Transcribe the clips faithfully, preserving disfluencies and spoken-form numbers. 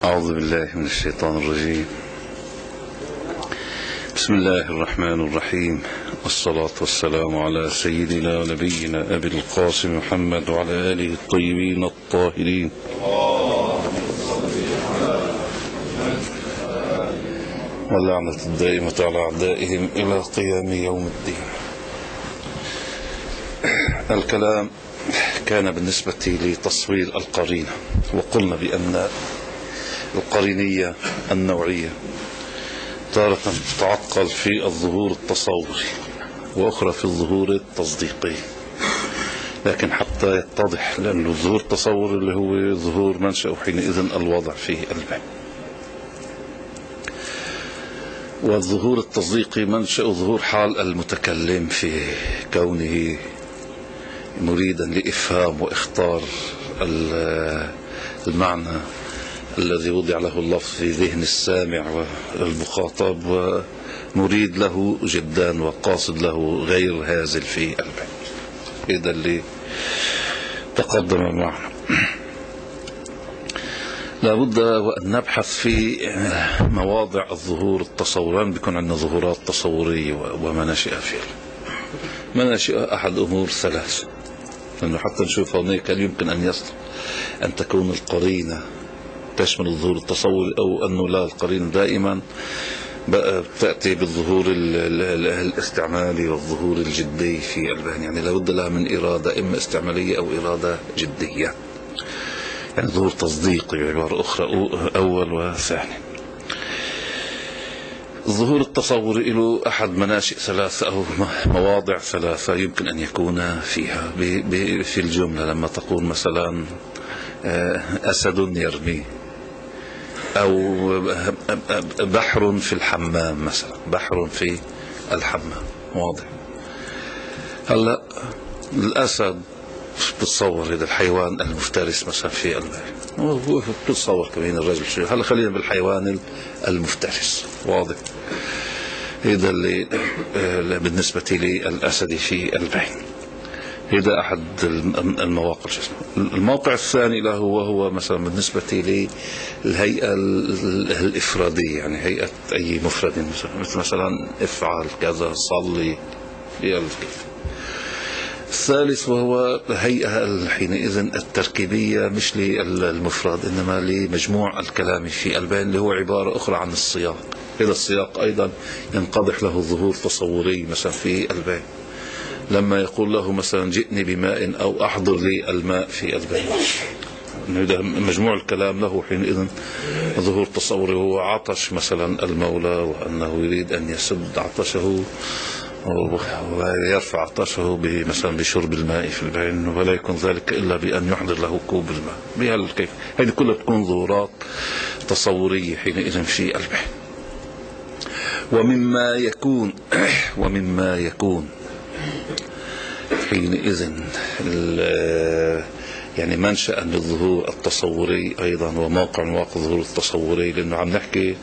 أعوذ بالله من الشيطان الرجيم. بسم الله الرحمن الرحيم، والصلاة والسلام على سيدنا ونبينا أبي القاسم محمد وعلى آله الطيبين الطاهرين. واللعنة الدائمة على أعدائهم إلى قيام يوم الدين. الكلام كان بالنسبة لتصوير القرينة، وقلنا بأن القرينية النوعية تارة تتعقل في الظهور التصوري وأخرى في الظهور التصديقي، لكن حتى يتضح، لأن الظهور التصوري اللي هو ظهور منشأ حينئذ الوضع فيه البين، والظهور التصديقي منشأ ظهور حال المتكلم في كونه مريدا لإفهام وإخطار المعنى الذي وضع له اللفظ في ذهن السامع والمخاطب، ومريد له جدا وقاصد له غير هازل في البين. هذا اللي تقدم معنا. لابد وأن نبحث في مواضع الظهور التصوري. بيكون عندنا ظهورات تصورية ومناشئ فيها. مناشئ أحد أمور ثلاث، لأنه حتى نشوف هناك يمكن أن يصل أن تكون القرينة تشمل الظهور التصوري، أو أنه لا، القرينة دائما تأتي بالظهور الاستعمالي والظهور الجدي في البين، يعني لابد لها من إرادة إما استعمالية أو إرادة جدية، يعني ظهور تصديقي بعبارة أخرى أول وثاني. الظهور التصوري له أحد مناشئ ثلاثة أو مواضع ثلاثة يمكن أن يكون فيها في الجملة. لما تقول مثلا أسد يرمي، أو بحر في الحمام مثلا، بحر في الحمام، واضح. هلا الأسد بتصور هذا الحيوان المفترس مثلا في البحر، بتصور كمان الرجل شيء. هلا خلينا بالحيوان المفترس، واضح. هذا اللي بالنسبة للأسد في البحر، هذا أحد المواقع. الموقع الثاني له هو هو مثلا بالنسبة للهيئة الإفرادية، يعني هيئة أي مفرد، مثل مثلا افعل كذا، صلي، كيف. الثالث وهو هيئة حينئذ التركيبية، مش للمفرد إنما لمجموع الكلام في البين، اللي هو عبارة أخرى عن السياق. هذا السياق أيضا ينقضح له ظهور تصوري مثلا في البين، لما يقول له مثلا جئني بماء أو أحضر لي الماء في البين، مجموع الكلام له حينئذ ظهور تصوري. هو عطش مثلا المولى، وأنه يريد أن يسد عطشه ويرفع عطشه مثلا بشرب الماء في البين، ولا يكون ذلك إلا بأن يحضر له كوب الماء. بهالكيف هذه كلها تكون ظهورات تصورية حينئذ في البين. ومما يكون ومما يكون حينئذ يعني منشأ للظهور التصوري أيضا، وموقع مواقع الظهور التصوري، لأنه عم نحكي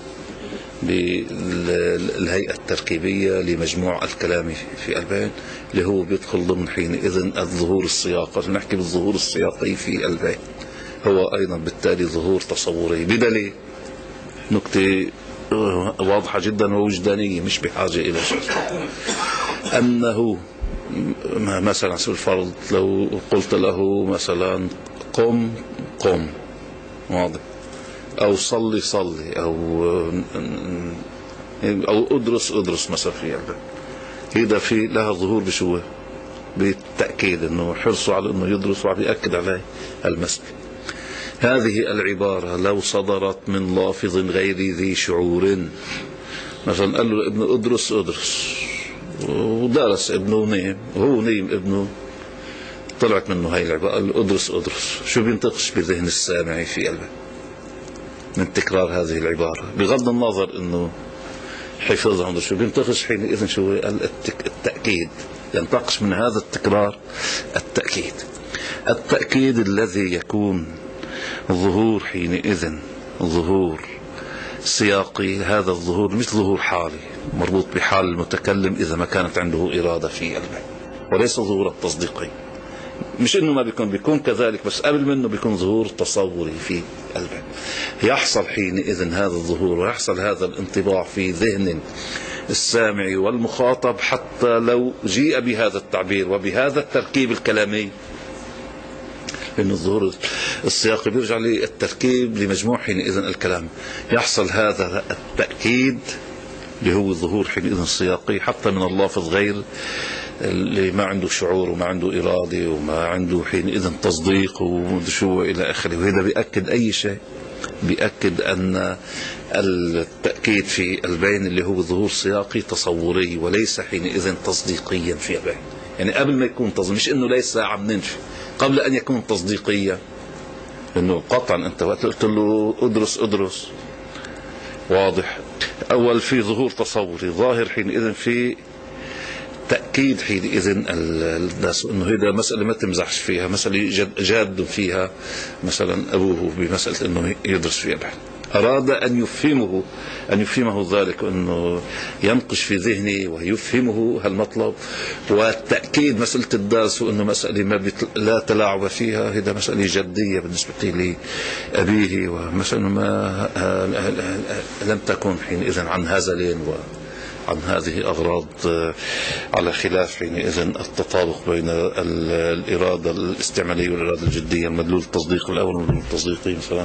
بالهيئة التركيبية لمجموع الكلام في البين، اللي هو بيدخل ضمن حينئذ الظهور السياقي. نحكي بالظهور السياقي في البين، هو أيضا بالتالي ظهور تصوري، بدليل نكتة واضحة جدا ووجدانية مش بحاجة إلى شيء، أنه مثلا على سبيل الفرض لو قلت له مثلا قم قم، واضح، أو صلي صلي، أو أو أدرس أدرس مثلا في البين، هذا في لها ظهور بشو؟ بالتأكيد، إنه حرصوا على إنه يدرس وعم يأكد عليه المسألة. هذه العبارة لو صدرت من لافظ غير ذي شعور، مثلا قال له ابن أدرس أدرس، ودرس ابنه نيم، وهو نيم ابنه، طلعت منه هاي العبارة، قال له أدرس أدرس، شو بينتقش بذهن السامع في قلبه من تكرار هذه العبارة؟ بغض النظر إنه حفظها عنده، شو بينتقش حينئذ؟ شو التأكيد، ينتقش من هذا التكرار التأكيد. التأكيد الذي يكون الظهور حينئذ ظهور سياقي، هذا الظهور مش ظهور حالي مربوط بحال المتكلم إذا ما كانت عنده إرادة في البين، وليس ظهور التصديقي. مش انه ما بيكون، بيكون كذلك، بس قبل منه بيكون ظهور تصوري في البين. يحصل حينئذ هذا الظهور ويحصل هذا الانطباع في ذهن السامع والمخاطب، حتى لو جيء بهذا التعبير وبهذا التركيب الكلامي. لأن الظهور السياقي بيرجع للتركيب لمجموع حينئذ الكلام. يحصل هذا التأكيد اللي هو الظهور حينئذ السياقي حتى من اللافظ غير اللي ما عنده شعور وما عنده إرادة وما عنده حينئذ تصديق وشو إلى آخره. وهذا بيأكد أي شيء، بيأكد أن التأكيد في البين اللي هو ظهور سياقي تصوري وليس حينئذ تصديقيا في البين. يعني قبل ما يكون تصديق، مش إنه ليس عم ننفي، قبل أن يكون تصديقيا. لأنه قطعا أنت وقت قلت له أدرس أدرس واضح، أول في ظهور تصوري ظاهر حينئذ في تأكيد حينئذ الناس أنه هذا مسألة ما تمزحش فيها، مسألة جد جاد فيها. مثلا أبوه بمسألة أنه يدرس فيها البحث، أراد أن يفهمه أن يفهمه ذلك، أنه ينقش في ذهنه ويفهمه هالمطلب. والتأكيد مسألة الدرس وأنه مسألة ما بيت... لا تلاعب فيها، هذا مسألة جدية بالنسبة لأبيه، ومسألة ما لم تكن حينئذ عن هزل وعن هذه أغراض، على خلاف حينئذ التطابق بين الإرادة الاستعمالية والإرادة الجدية، المدلول التصديقي الأول والمدلول التصديقي مثلا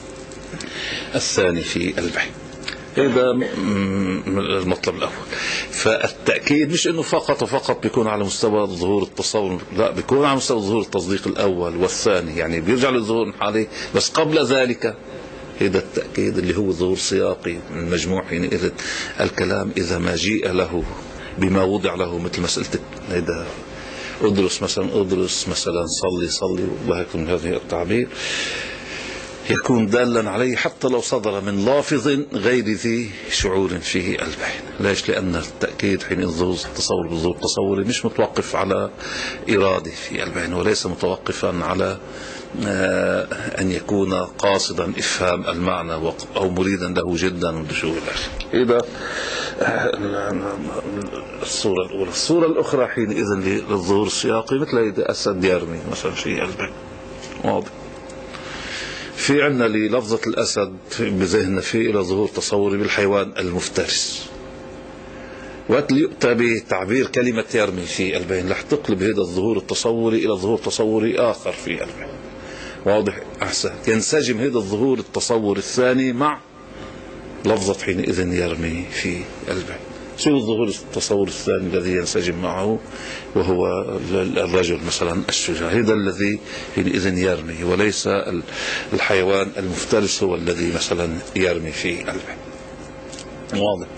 الثاني في البحث. هذا المطلب الأول. فالتأكيد مش أنه فقط وفقط بيكون على مستوى ظهور التصور، لا، بيكون على مستوى ظهور التصديق الأول والثاني، يعني بيرجع للظهور الحالي. بس قبل ذلك هذا التأكيد اللي هو ظهور سياقي من مجموع حينئذ الكلام، إذا ما جيء له بما وضع له، مثل مسألة هذا أدرس مثلا أدرس مثلا صلي صلي وهيك من هذه التعبير، يكون دالا عليه حتى لو صدر من لافظ غير ذي شعور فيه البين. ليش؟ لأن التأكيد حين ظهور التصور بالظهور التصوري مش متوقف على إرادة في البين، وليس متوقفا على أن يكون قاصدا إفهام المعنى أو مريدا له جدا وشو الآخر. إذا الصورة الأولى. الصورة الأخرى حينئذ للظهور السياقي مثل إذا أسد يرمي مثلا في البين، واضح. في عنا للفظة الأسد بذهننا في إلى ظهور تصوري بالحيوان المفترس. وقت يؤتى بتعبير كلمة يرمي في البين رح تقلب هذا الظهور التصوري إلى ظهور تصوري آخر في البين، واضح أحسن. ينسجم هذا الظهور التصوري الثاني مع لفظة حينئذ يرمي في البين. شو الظهور التصور الثاني الذي ينسجم معه؟ وهو الرجل مثلا الشجاع، هذا الذي حينئذ يرمي، وليس الحيوان المفترس هو الذي مثلا يرمي في البين، واضح.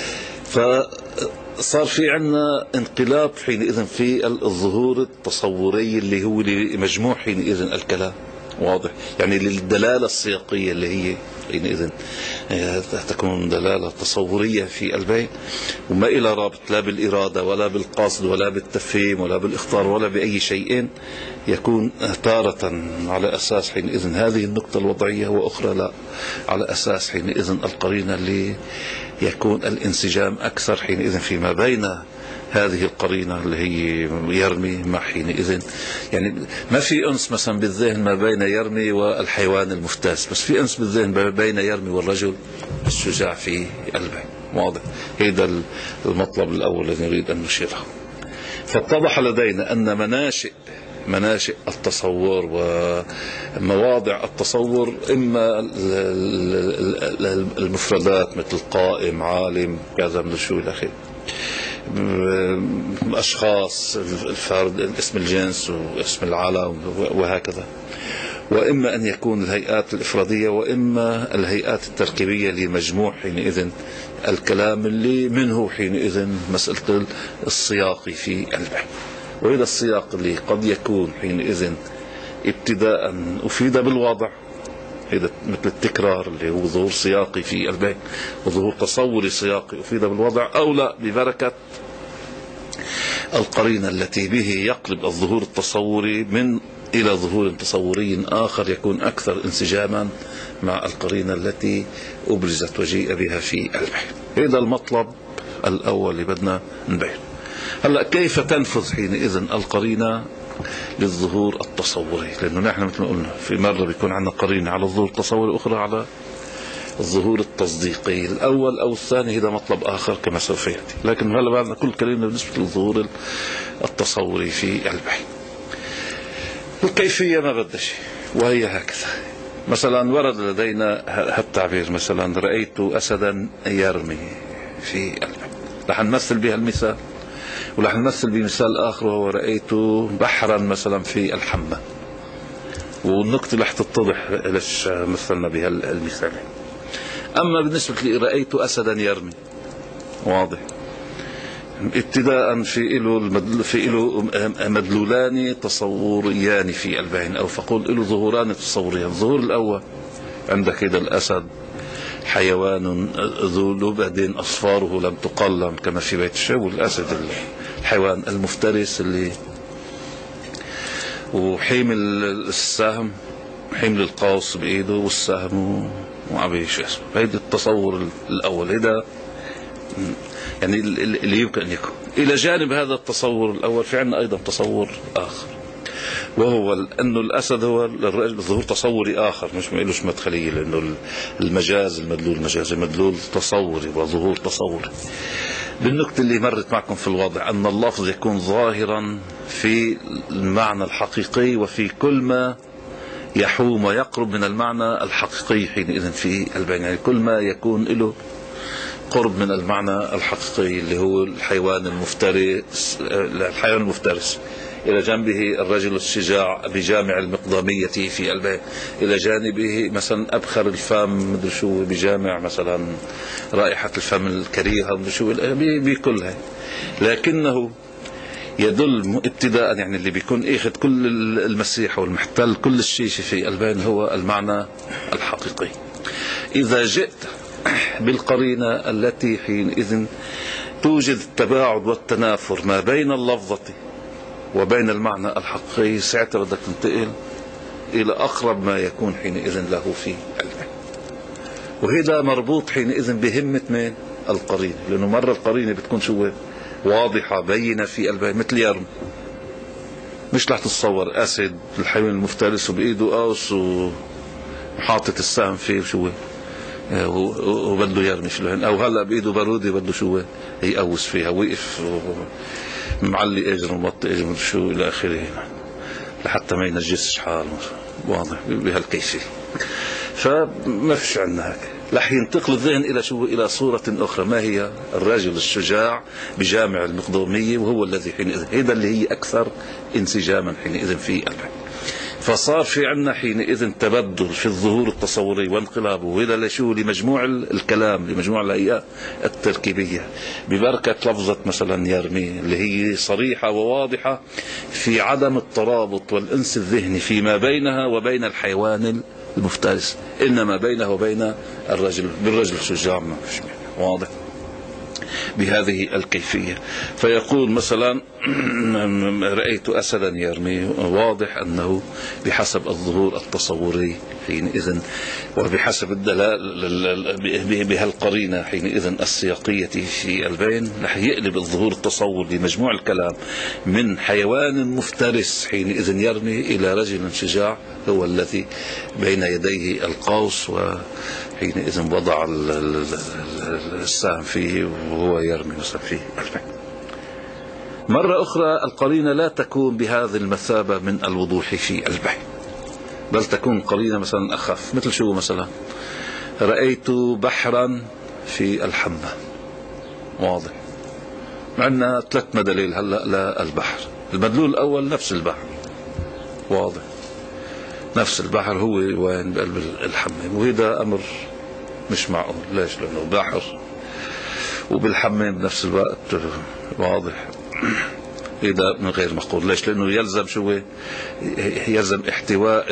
فصار في عنا انقلاب حينئذ في الظهور التصوري اللي هو لمجموع حينئذ الكلام، واضح. يعني للدلالة السياقية اللي هي حينئذ تكون دلالة تصورية في البين، وما إلى رابط لا بالإرادة ولا بالقصد ولا بالتفهيم ولا بالإخطار ولا بأي شيء، يكون تارة على أساس حينئذ هذه النقطة الوضعية، وأخرى لا على أساس حينئذ القرينة اللي يكون الانسجام أكثر حينئذ فيما بين هذه القرينة اللي هي يرمي مع حينئذ. يعني ما في أنس مثلا بالذهن ما بين يرمي والحيوان المفترس، بس في أنس بالذهن ما بين يرمي والرجل الشجاع في البين، واضح. هذا المطلب الأول الذي نريد أن نشيره. فاتضح لدينا أن مناشئ مناشئ التصور ومواضع التصور إما المفردات مثل قائم عالم كذا من الشيء الأخير، أشخاص الفرد اسم الجنس واسم العالم وهكذا، وإما أن يكون الهيئات الإفرادية وإما الهيئات التركيبية لمجموع حينئذ الكلام اللي منه حينئذ مسألة السياق في البحث. وإذا السياق اللي قد يكون حينئذ ابتداء أفيد بالوضع، هذا مثل التكرار اللي هو ظهور سياقي في البين، وظهور تصوري سياقي أفيد بالوضع، أو لا ببركة القرينة التي به يقلب الظهور التصوري من إلى ظهور تصوري آخر يكون أكثر انسجاما مع القرينة التي أبرزت وجيء بها في البحث. هذا المطلب الأول اللي بدنا نبين. هلأ كيف تنفذ حينئذ القرينة للظهور التصوري، لأنه نحن مثل ما قلنا في مرة بيكون عندنا قرينة على الظهور التصوري وأخرى على الظهور التصديقي. الأول أو الثاني هذا مطلب آخر كما سوف يأتي، لكن هلا بعدنا كل كلمة بالنسبة للظهور التصوري في البحث. الكيفية ما بدها شيء، وهي هكذا. مثلا ورد لدينا هالتعبير، مثلا رأيت أسدا يرمي في البحر، رح نمثل بها المثال، ورح نمثل بمثال آخر وهو رأيت بحرا مثلا في الحمى، والنقطة رح تتضح ليش مثلنا بها المثال. أما بالنسبة لي رأيت أسدا يرمي، واضح ابتداء في له في له مدلولان تصوريان في البين، أو فقول له ظهوران تصوريان. الظهور الأول عندك إذا الأسد حيوان ذو لبد أصفاره لم تقلم كما في بيت الشعر، الأسد الحيوان المفترس اللي وحيمل السهم، حيمل القوس بإيده والسهم وعبي شو اسمه. هيدا التصور الأول، هذا يعني اللي يمكن أن يكون. إلى جانب هذا التصور الأول في عندنا أيضا تصور آخر، وهو أنه الأسد هو الرجل ظهور تصوري آخر، مش ما إلوش مدخلية، لأنه المجاز المدلول مجازي، مدلول تصوري وظهور تصوري. بالنقطة اللي مرت معكم في الوضع أن اللفظ يكون ظاهرا في المعنى الحقيقي وفي كل ما يحوم ويقرب من المعنى الحقيقي حينئذ في البين، يعني كل ما يكون له قرب من المعنى الحقيقي اللي هو الحيوان المفترس، الحيوان المفترس إلى جنبه الرجل الشجاع بجامع المقدامية في البيت، إلى جانبه مثلا أبخر الفم مدري شو بجامع مثلا رائحة الفم الكريهة مدري شو بكلها. لكنه يدل ابتداء يعني اللي بيكون اخذ كل المسيح والمحتل كل الشيء في البين هو المعنى الحقيقي. إذا جئت بالقرينة التي حينئذ توجد التباعد والتنافر ما بين اللفظة وبين المعنى الحقيقي، ساعتها بدك تنتقل إلى أقرب ما يكون حينئذ له في البين، وهذا مربوط حينئذ بهمة من القرينة، لأنه مرة القرينة بتكون شو واضحة بينة في البين، مثل يرم مش رح تتصور أسد الحيوان المفترس وبإيده قوس وحاطط السهم فيه شو وبده يرمي شلون، او هلا بايده بارودي بده شو يقوس فيها، وقف معلي اجر ومطي اجر شو الى اخره لحتى ما ينجسش حاله، واضح بهالكيفيه. فما فيش عندنا هيك، رح ينتقل الذهن الى شو الى صوره اخرى، ما هي الرجل الشجاع بجامع المقدوميه، وهو الذي حينئذ هذا اللي هي اكثر انسجاما حينئذ في البين. فصار في عنا حينئذ تبدل في الظهور التصوري وانقلابه، وهذا لشو لمجموع الكلام، لمجموع الهيئات التركيبية ببركة لفظة مثلا يرمي اللي هي صريحة وواضحة في عدم الترابط والأنس الذهني فيما بينها وبين الحيوان المفترس، إنما بينه وبين الرجل بالرجل الشجاع، واضح بهذه الكيفية. فيقول مثلا رأيت أسدا يرمي، واضح أنه بحسب الظهور التصوري حينئذ وبحسب الدلالة بهالقرينة حينئذ السياقية في البين رح يقلب الظهور التصوري لمجموع الكلام من حيوان مفترس حينئذ يرمي إلى رجل شجاع هو الذي بين يديه القوس وحينئذ وضع السهم فيه وهو يرمي مثلا فيه. مرة أخرى القرينة لا تكون بهذه المثابة من الوضوح في البحث، بل تكون قرينة مثلا أخف، مثل شو مثلا رأيت بحرا في الحمى، واضح معنا ثلاث مدلول هلا للبحر. المدلول الأول نفس البحر، واضح نفس البحر هو وين بقلب الحمام، وهذا أمر مش معقول. ليش؟ لأنه بحر وبالحمام بنفس الوقت، واضح إذا من غير مقول. ليش؟ لأنه يلزم شو يلزم احتواء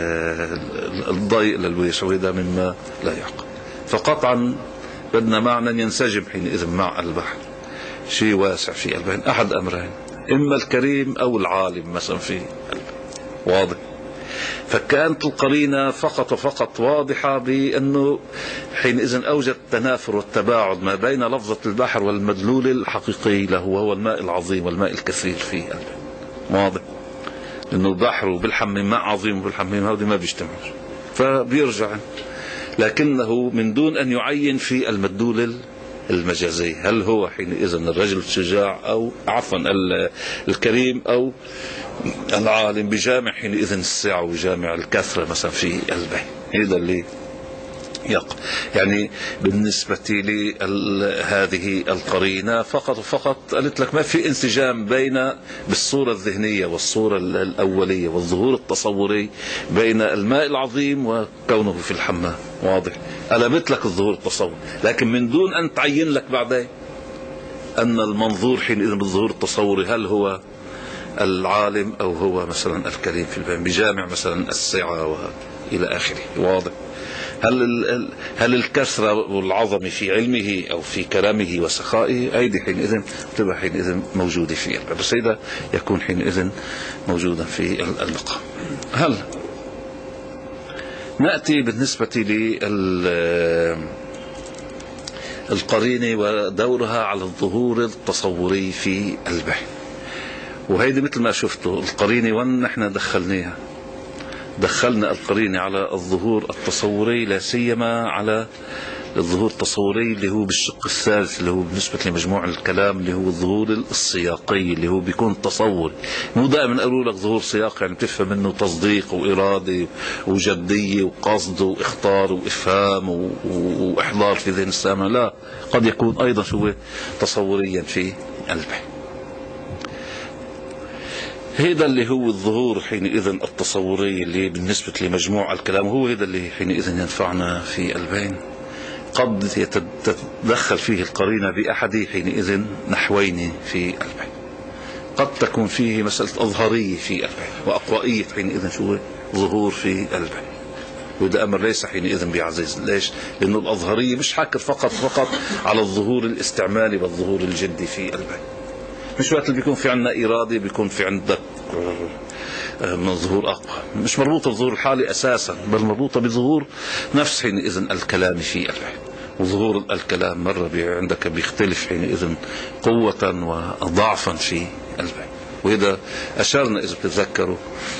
الضيق للويش، وهذا مما لا يعقل. فقطعا بدنا معنى ينسجم حينئذ مع البحر، شيء واسع في البين، أحد أمرين، إما الكريم أو العالم مثلا في البين، واضح. فكانت القرينة فقط وفقط واضحة بأنه حينئذ أوجد التنافر والتباعد ما بين لفظة البحر والمدلول الحقيقي له وهو الماء العظيم والماء الكثير في البين، واضح. إنه البحر وبالحميم ماء عظيم وبالحميم هذه ما بيجتمعوا، فبيرجع لكنه من دون أن يعين في المدلول المجازي هل هو حينئذ الرجل الشجاع أو عفوا الكريم أو العالم، بجامع حينئذ السعة وبجامع الكثرة مثلا في البيع. هذا اللي يق يعني بالنسبة لهذه القرينة فقط فقط قلت لك ما في انسجام بين بالصورة الذهنية والصورة الأولية والظهور التصوري بين الماء العظيم وكونه في الحمام. واضح؟ قلبت لك الظهور التصوري، لكن من دون أن تعين لك بعدين أن المنظور حينئذ بالظهور التصوري هل هو العالم أو هو مثلا الكريم في البيان بجامع مثلا السعة وإلى آخره. واضح؟ هل هل الكثرة والعظمة في علمه أو في كلامه وسخائه أيدي حينئذ تبقى حينئذ موجودة في الباب، بس هذا يكون حينئذ موجودا في المقام. هل نأتي بالنسبة للقرينة ودورها على الظهور التصوري في البحث، وهيدي مثل ما شفتوا القرينة وين نحن دخلناها، دخلنا القرينة على الظهور التصوري لا سيما على الظهور التصوري اللي هو بالشق الثالث اللي هو بالنسبة لمجموع الكلام اللي هو الظهور السياقي اللي هو بيكون تصوري. مو دائما أقول لك ظهور سياقي يعني بتفهم منه تصديق وإرادة وجدية وقصد واختار وإفهام وإحضار في ذهن السامع، لا، قد يكون أيضا شو تصوريا في البحث. هذا اللي هو الظهور حينئذ التصوري اللي بالنسبة لمجموع الكلام هو هذا اللي حينئذ ينفعنا في البين. قد يتدخل فيه القرينة بأحد حينئذ نحوين في البين، قد تكون فيه مسألة أظهرية في البين وأقوائية حينئذ شو ظهور في البين، وده أمر ليس حينئذ بعزيز. ليش؟ لأنه الأظهرية مش حاكر فقط فقط على الظهور الاستعمالي والظهور الجدي في البين، مش وقت اللي بيكون في عندنا إرادة بيكون في عندك من ظهور أقوى، مش مربوطة بظهور الحالي أساسا بل مربوطة بظهور نفس حينئذ الكلام في البحث. وظهور الكلام مرة عندك بيختلف حينئذ قوة وضعفا في البحث، وإذا أشرنا إذا بتتذكروا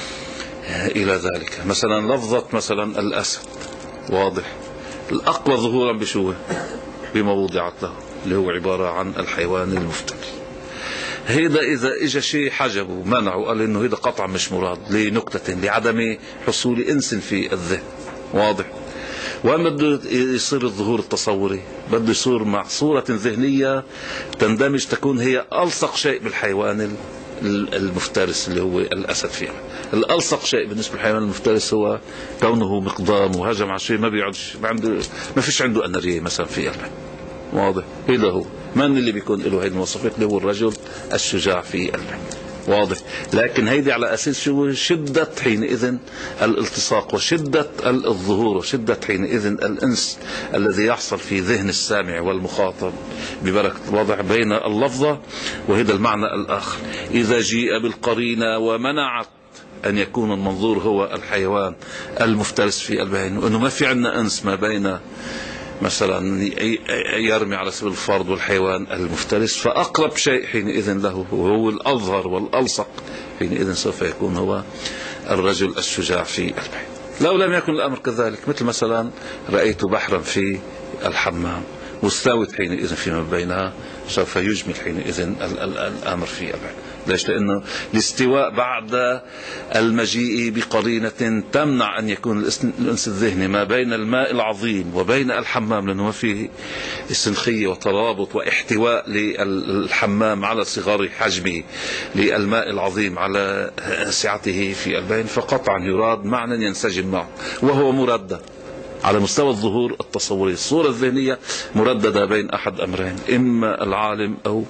إلى ذلك مثلا لفظة مثلا الأسد. واضح؟ الأقوى ظهورا بشوه بما وضعت له اللي هو عبارة عن الحيوان المفترس. هيدا إذا إجا شيء حجبه منعه قال إنه هيدا قطعا مش مراد لنكتة لعدم حصول إنس في الذهن. واضح؟ وين بده يصير الظهور التصوري؟ بده يصير مع صورة ذهنية تندمج تكون هي ألصق شيء بالحيوان المفترس اللي هو الأسد فيها. الألصق شيء بالنسبة للحيوان المفترس هو كونه مقدام وهجم على شيء ما بيعدش ما عنده ما فيش عنده أنرية مثلا في قلبه. واضح؟ هذا هو من اللي بيكون له هذه المواصفات اللي هو الرجل الشجاع في قلبه. واضح؟ لكن هيدي على أساس شو؟ شدة حينئذ الالتصاق وشدة الظهور وشدة حينئذ الأنس الذي يحصل في ذهن السامع والمخاطب ببركة الوضع بين اللفظة وهذا المعنى الآخر. إذا جيء بالقرينة ومنعت أن يكون المنظور هو الحيوان المفترس في قلبه، أنه ما في عندنا أنس ما بين مثلا يرمي على سبيل الفرض والحيوان المفترس، فأقرب شيء حينئذ له وهو الأظهر والألصق حينئذ سوف يكون هو الرجل الشجاع في البحر. لو لم يكن الأمر كذلك مثل مثلا رأيت بحرا في الحمام مستوت حينئذ فيما بينها سوف يجمل حينئذ الأمر في البحر. ليش؟ لأنه الاستواء بعد المجيء بقرينة تمنع أن يكون الأنس الذهني ما بين الماء العظيم وبين الحمام، لأنه ما فيه سنخية وترابط واحتواء للحمام على صغار حجمه للماء العظيم على سعته في البين، فقطعا يراد معنى ينسجم معه وهو مردد على مستوى الظهور التصوري. الصورة الذهنية مرددة بين أحد أمرين، إما العالم أو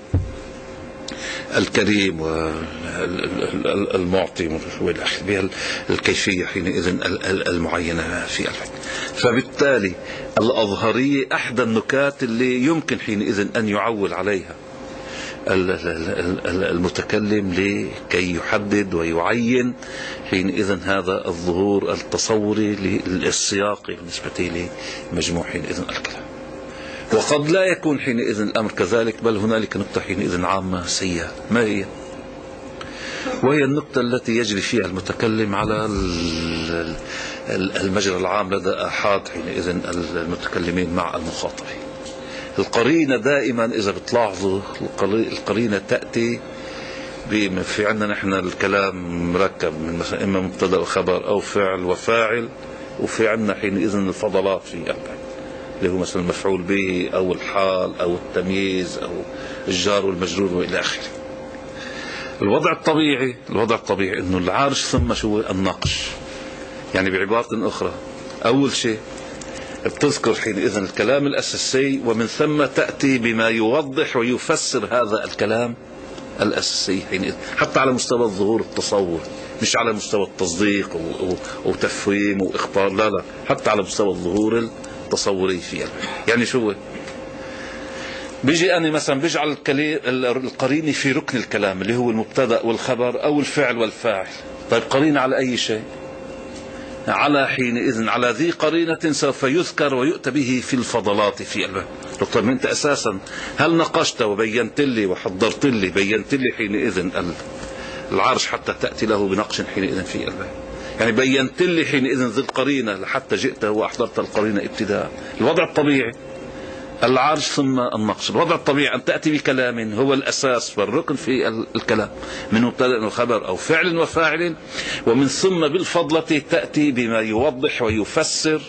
الكريم والمعطي بالكيفية حينئذ المعينة في الفكر. فبالتالي الأظهرية أحد النكات اللي يمكن حينئذ أن يعول عليها المتكلم لكي يحدد ويعين حينئذ هذا الظهور التصوري للسياق بالنسبة لمجموع حينئذ الكلام. وقد لا يكون حينئذ الأمر كذلك، بل هنالك نقطة حينئذ عامة سيئة. ما هي؟ وهي النقطة التي يجري فيها المتكلم على المجرى العام لدى أحد حينئذ المتكلمين مع المخاطبين. القرينة دائما إذا بتلاحظوا القرينة تأتي في عندنا نحن الكلام مركب من مثلا إما مبتدأ وخبر أو فعل وفاعل، وفي عندنا حينئذ الفضلات في أربع اللي هو مثلا المفعول به أو الحال أو التمييز أو الجار والمجرور وإلى آخره. الوضع الطبيعي الوضع الطبيعي إنه العارش ثم شو النقش. يعني بعبارة أخرى أول شيء بتذكر حينئذ الكلام الأساسي، ومن ثم تأتي بما يوضح ويفسر هذا الكلام الأساسي حينئذ، حتى على مستوى الظهور التصور، مش على مستوى التصديق وتفهيم وإخبار، لا لا، حتى على مستوى الظهور التصوري فيها. يعني شو بيجي أنا مثلا بيجعل القرينة في ركن الكلام اللي هو المبتدأ والخبر أو الفعل والفاعل. طيب قرينة على أي شيء؟ على حينئذ على ذي قرينة سوف يذكر ويؤتى به في الفضلات في الباب. طيب أنت أساسا هل نقشت وبينت لي وحضرت لي بينت لي حينئذ العرش حتى تأتي له بنقش حينئذ في الباب؟ يعني بينت لي حينئذ ذي القرينة لحتى جئت وأحضرت القرينة ابتداء. الوضع الطبيعي العرش ثم النقش. الوضع الطبيعي أن تأتي بكلام هو الأساس والركن في الكلام من مبتدأ وخبر أو فعل وفاعل، ومن ثم بالفضلة تأتي بما يوضح ويفسر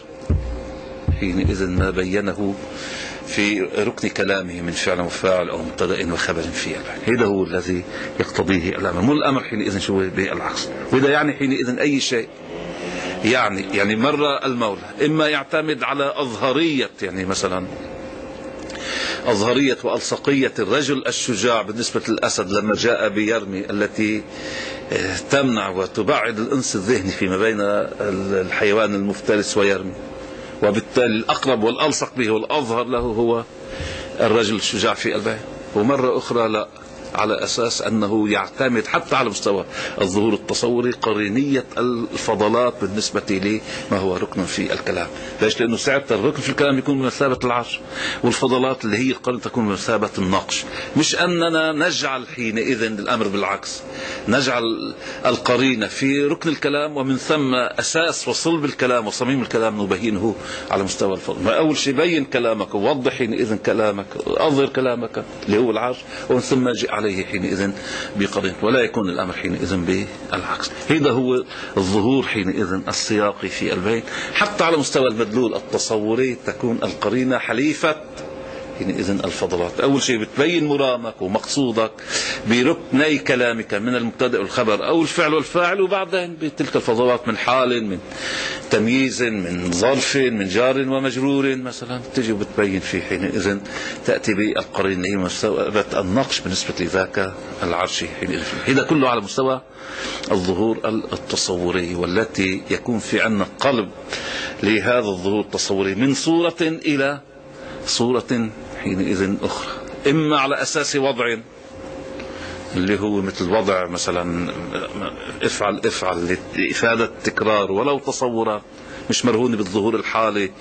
حينئذ ما بينه في ركن كلامه من فعل وفاعل أو مبتدأ وخبر في العين. هذا هو الذي يقتضيه الأمر، مو الأمر حينئذ شو بالعكس. وإذا يعني حينئذ أي شيء يعني يعني مرة المولى إما يعتمد على أظهرية، يعني مثلا أظهرية وألصقية الرجل الشجاع بالنسبة للأسد لما جاء بيرمي، التي تمنع وتبعد الأنس الذهني فيما بين الحيوان المفترس ويرمي، وبالتالي الأقرب والألصق به والأظهر له هو الرجل الشجاع في البيت. ومرة أخرى لا، على أساس أنه يعتمد حتى على مستوى الظهور التصوري قرينية الفضلات بالنسبة لي ما هو ركن في الكلام. ليش؟ لأنه ساعة الركن في الكلام يكون بمثابة العرش، والفضلات اللي هي القرن تكون بمثابة النقش. مش أننا نجعل حينئذ الأمر بالعكس، نجعل القرينة في ركن الكلام ومن ثم أساس وصلب الكلام وصميم الكلام نبينه على مستوى الفضل. أول شيء بين كلامك ووضح حينئذ كلامك، أظهر كلامك اللي هو العرش، ومن ثم جاء عليه حينئذ بقرينة، ولا يكون الأمر حينئذ بالعكس. هذا هو الظهور حينئذ السياقي في البيت. حتى على مستوى المدلول التصوري تكون القرينة حليفة حينئذ الفضلات. أول شيء بتبين مرامك ومقصودك بركني كلامك من المبتدأ والخبر أو الفعل والفاعل، وبعدين بتلك الفضلات من حال، من تمييز، من ظرف، من جار ومجرور مثلا، تجي وبتبين فيه حينئذ تأتي بالقرينة هي مستوى النقش بالنسبة لذاك العرش حينئذ. هذا كله على مستوى الظهور التصوري، والتي يكون في عندنا قلب لهذا الظهور التصوري من صورة إلى صورة حينئذ أخرى، إما على أساس وضع اللي هو مثل وضع مثلا افعل افعل لإفادة التكرار ولو تصورا، مش مرهون بالظهور الحالي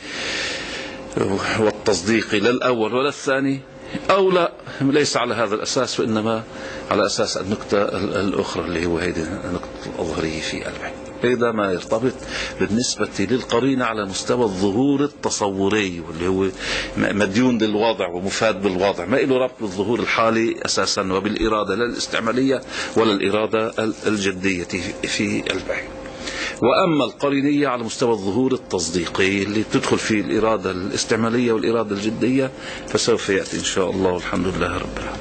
والتصديقي لا الأول ولا الثاني، أو لا ليس على هذا الأساس، وإنما على أساس النقطة الأخرى اللي هو هذه النقطة الأظهرية في العين. هذا ما يرتبط بالنسبة للقرينة على مستوى الظهور التصوري، واللي هو مديون للوضع ومفاد بالوضع، ما له ربط بالظهور الحالي أساسا وبالإرادة لا الاستعمالية ولا الإرادة الجدية في البحث. وأما القرينية على مستوى الظهور التصديقي اللي تدخل في الإرادة الاستعمالية والإرادة الجدية، فسوف يأتي إن شاء الله، والحمد لله رب العالمين.